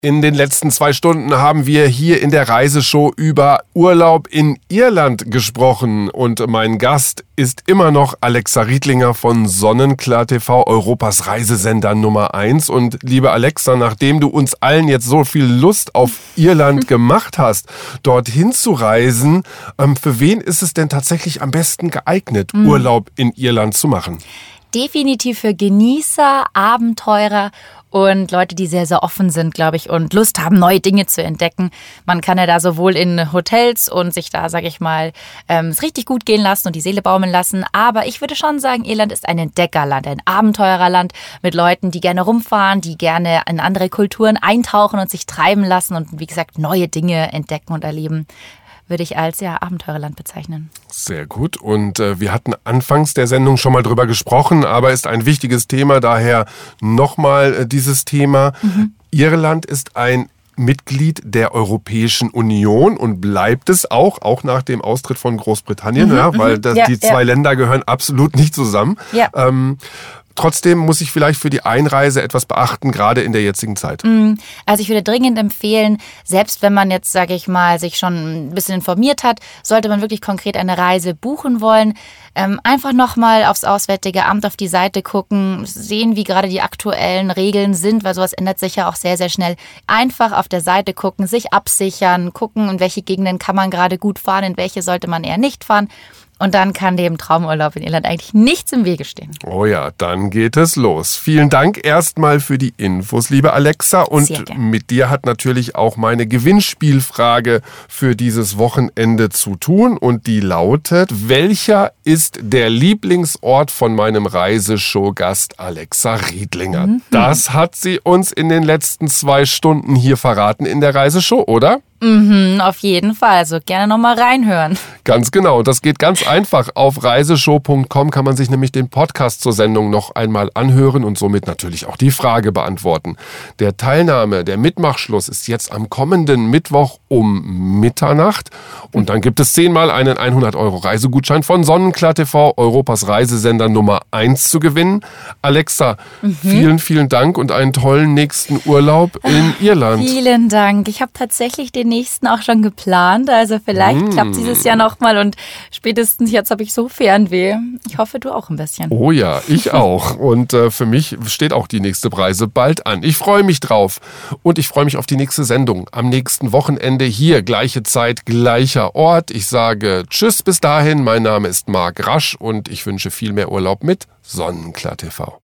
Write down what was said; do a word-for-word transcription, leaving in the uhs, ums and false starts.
In den letzten zwei Stunden haben wir hier in der Reiseshow über Urlaub in Irland gesprochen und mein Gast ist immer noch Alexa Riedlinger von Sonnenklar T V, Europas Reisesender Nummer eins. Und liebe Alexa, nachdem du uns allen jetzt so viel Lust auf Irland gemacht hast, dorthin zu reisen, ähm, für wen ist es denn tatsächlich am besten geeignet, mhm. Urlaub in Irland zu machen? Definitiv für Genießer, Abenteurer und Leute, die sehr, sehr offen sind, glaube ich, und Lust haben, neue Dinge zu entdecken. Man kann ja da sowohl in Hotels und sich da, sage ich mal, ähm, es richtig gut gehen lassen und die Seele baumeln lassen. Aber ich würde schon sagen, Irland ist ein Entdeckerland, ein Abenteurerland mit Leuten, die gerne rumfahren, die gerne in andere Kulturen eintauchen und sich treiben lassen und, wie gesagt, neue Dinge entdecken und erleben. Würde ich als ja Abenteurerland bezeichnen. Sehr gut. Und äh, wir hatten anfangs der Sendung schon mal drüber gesprochen, aber ist ein wichtiges Thema, daher nochmal äh, dieses Thema. Mhm. Irland ist ein Mitglied der Europäischen Union und bleibt es auch, auch nach dem Austritt von Großbritannien, mhm, ja, weil das, ja, die zwei ja. Länder gehören absolut nicht zusammen. Ja. Ähm, Trotzdem muss ich vielleicht für die Einreise etwas beachten, gerade in der jetzigen Zeit. Also ich würde dringend empfehlen, selbst wenn man jetzt, sage ich mal, sich schon ein bisschen informiert hat, sollte man wirklich konkret eine Reise buchen wollen, ähm, einfach nochmal aufs Auswärtige Amt auf die Seite gucken, sehen, wie gerade die aktuellen Regeln sind, weil sowas ändert sich ja auch sehr, sehr schnell. Einfach auf der Seite gucken, sich absichern, gucken, in welche Gegenden kann man gerade gut fahren, in welche sollte man eher nicht fahren. Und dann kann dem Traumurlaub in Irland eigentlich nichts im Wege stehen. Oh ja, dann geht es los. Vielen Dank erstmal für die Infos, liebe Alexa. Und mit dir hat natürlich auch meine Gewinnspielfrage für dieses Wochenende zu tun. Und die lautet, welcher ist der Lieblingsort von meinem Reiseshow-Gast Alexa Riedlinger? Mhm. Das hat sie uns in den letzten zwei Stunden hier verraten in der Reiseshow, oder? Mhm, auf jeden Fall. Also gerne nochmal reinhören. Ganz genau. Das geht ganz einfach. Auf reiseshow punkt com kann man sich nämlich den Podcast zur Sendung noch einmal anhören und somit natürlich auch die Frage beantworten. Der Teilnahme, der Mitmachschluss ist jetzt am kommenden Mittwoch um Mitternacht. Und dann gibt es zehnmal einen hundert Euro Reisegutschein von Sonnenklar T V, Europas Reisesender Nummer eins zu gewinnen. Alexa, mhm. vielen, vielen Dank und einen tollen nächsten Urlaub in Irland. Vielen Dank. Ich habe tatsächlich den nächsten auch schon geplant. Also vielleicht mm. klappt dieses Jahr nochmal und spätestens jetzt habe ich so Fernweh. Ich hoffe, du auch ein bisschen. Oh ja, ich auch. Und äh, für mich steht auch die nächste Reise bald an. Ich freue mich drauf. Und ich freue mich auf die nächste Sendung. Am nächsten Wochenende hier, gleiche Zeit, gleicher Ort. Ich sage Tschüss bis dahin. Mein Name ist Marc Rasch und ich wünsche viel mehr Urlaub mit Sonnenklar T V.